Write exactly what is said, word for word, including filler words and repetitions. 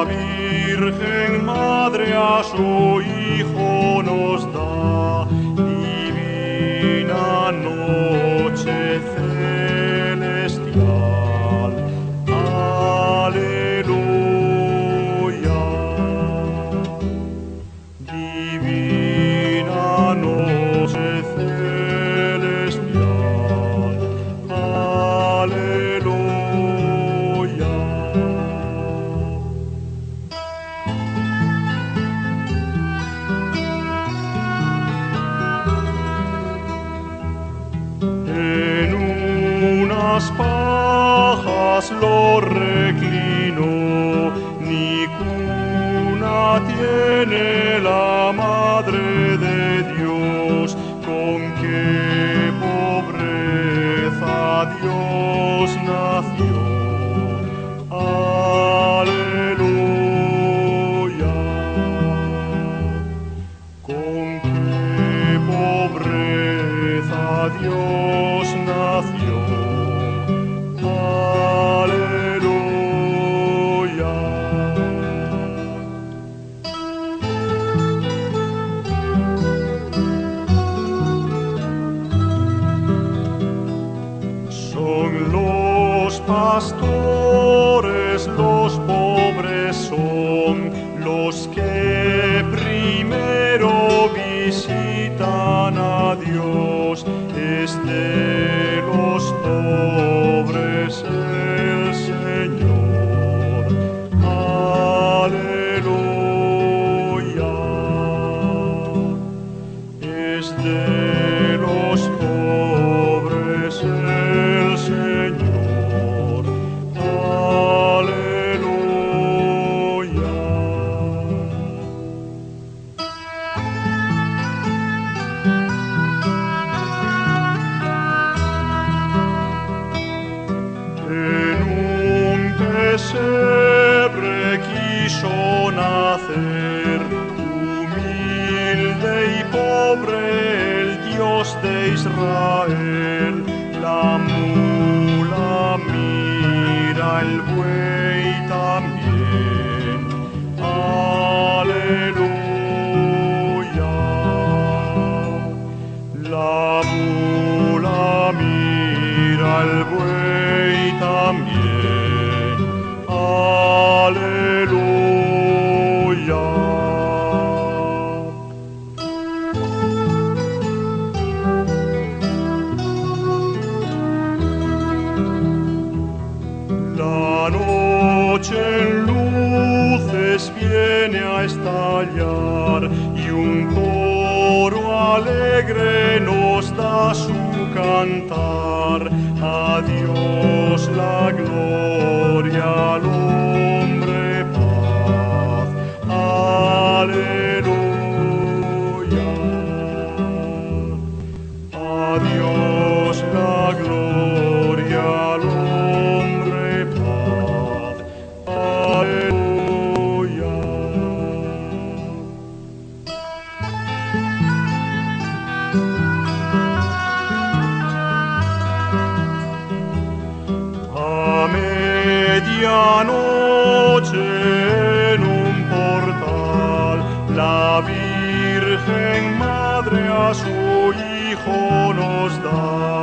Virgen Madre a su Hijo nos da, divina noche celestial. Aleluya. Divina noche celestial. Aleluya. En unas pajas lo reclinó, ni cuna tiene la Madre de Dios, con qué pobreza Dios nació. Aleluya. Con qué pobreza Dios nació. Aleluya. Son los pastores, los pobres son los que primero visitan a Dios. Es de los pobres el Señor. Aleluya. Es de los pobres el Señor. Aleluya. En un pesebre quiso nacer, humilde y pobre, el Dios de Israel. La mula mira, el buey también. Aleluya. La mula mira, el buey también. Aleluya. La noche en luces viene a estallar y un coro alegre nos da su cantar. A Dios la gloria, al hombre paz. Aleluya. A Dios la gloria, al hombre paz. Aleluya. A medianoche en un portal, la Virgen Madre a su Hijo nos da.